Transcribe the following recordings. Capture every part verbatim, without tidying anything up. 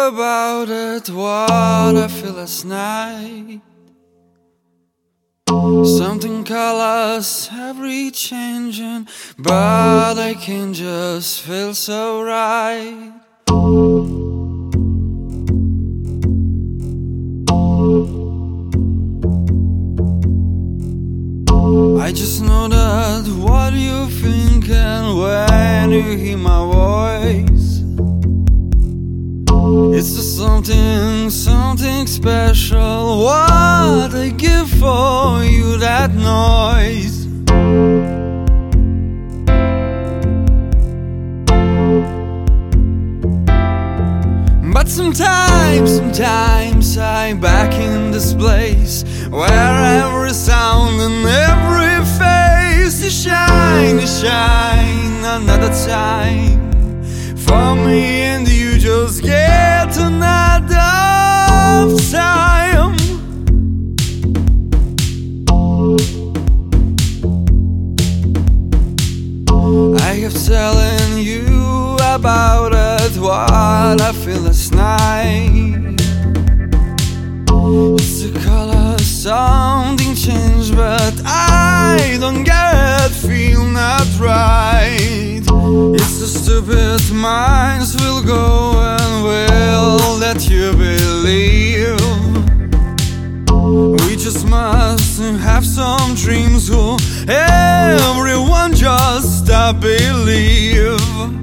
about it, what I feel last night. Something colors every changing, but I can just feel so right. I just know that what you think, and when you hear my voice, it's just something, something special. What I give for you, that noise. But sometimes, sometimes I'm back in this place where every sound and every face is shine, is shine another time. For me and you just get another time. I have telling you about it, what I feel last night. It's the color, something changed, but I don't get it, feel not right. It's the stupid minds will go and will let you believe. We just must have some dreams, who everyone just uh, believe.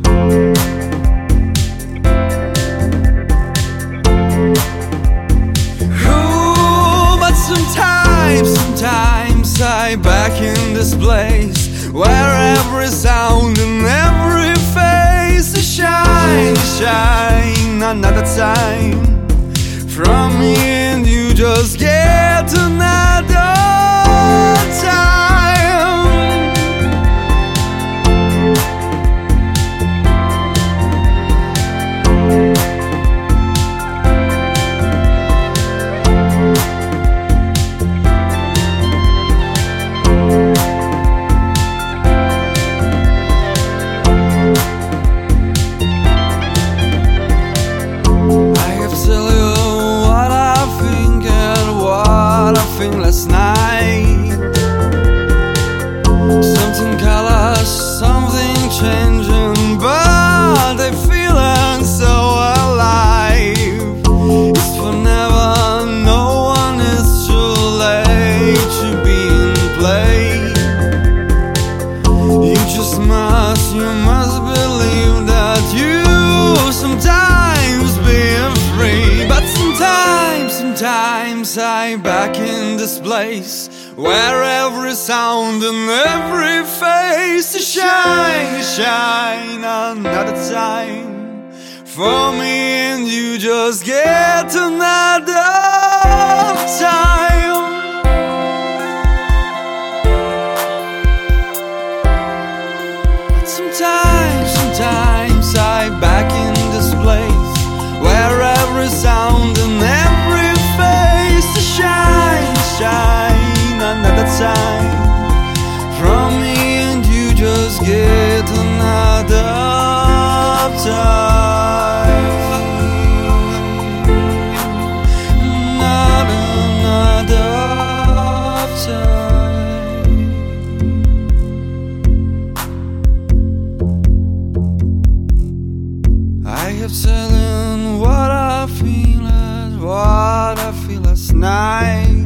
Sometimes, sometimes I'm back in this place where every sound and every face is shine, shine another time. From me and you just get another time. Last night, something colors, something changing, but I feeling so alive. It's forever, no one is too late to be in play. You just must, you must believe that you sometimes being free. But sometimes, sometimes I'm back in this place where every sound and every face is shine, shine another time. For me and you just get another time. But sometimes, sometimes I'm back in this place where every sound and every face is shine, shine another time. From me and you just get another time. Not another time. I have telling what I feel, what I feel last night.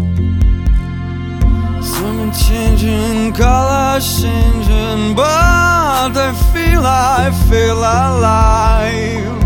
Something changing, colors changing, but I feel, I feel alive.